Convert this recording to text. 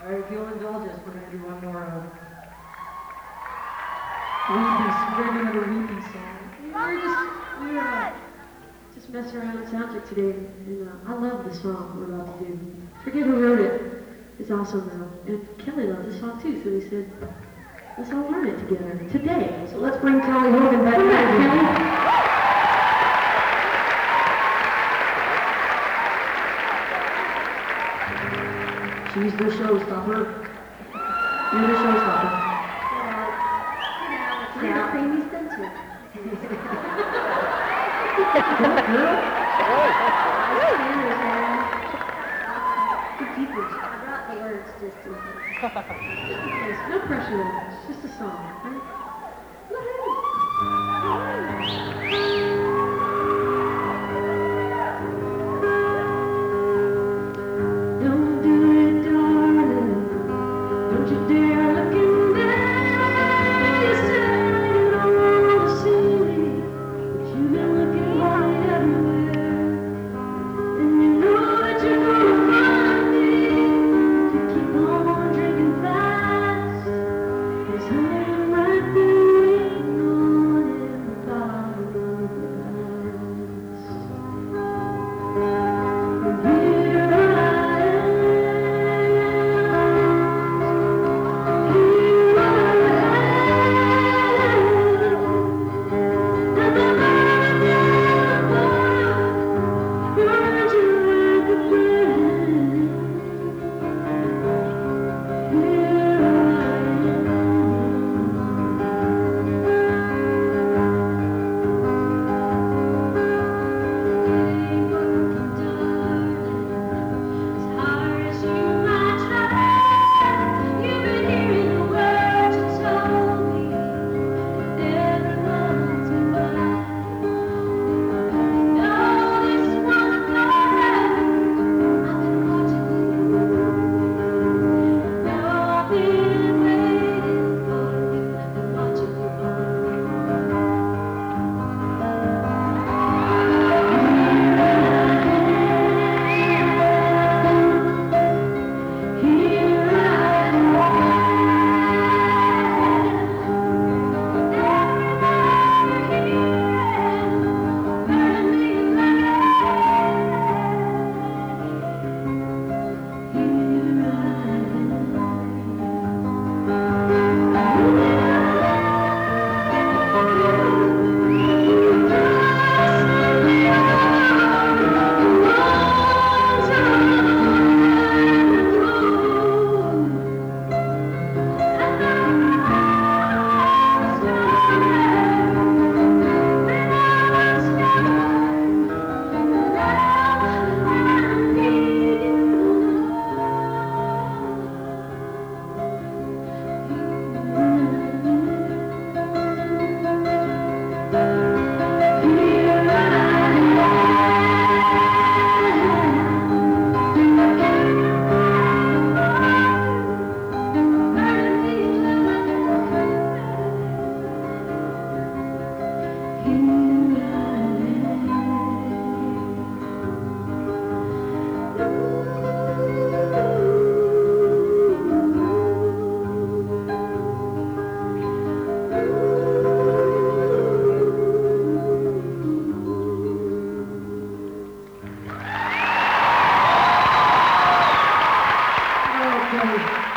All right, if you'll indulge us, we're going to do one more We're doing another weepy song. We were just messing around with soundtrack today, and I love the song we're about to do. Forget who wrote it. It's awesome though. And Kelly loved the song too, so we said, let's all learn it together today. So let's bring Kelly Hogan back. Come back, Kelly. She's the showstopper. You're the showstopper. Now, Creamy Spencer. I brought the words just in case. No pressure, it's just a song, right? Don't do it, darling. Don't you dare look in there. You said you don't want to see me, but you've been looking right everywhere. And you know that you're gonna find me if you keep on drinking fast. There's honey right there waiting on in the bottom of the glass. And here I am. Here I am. And the night is fire. Burns you like a flame. Here I am. As hard as you might try, you've been hearing the words you told me. Every month's been by. No, this one's not right. I've been watching you. No, I've been waiting for you. I've been watching you Here I am. Burning me like Okay.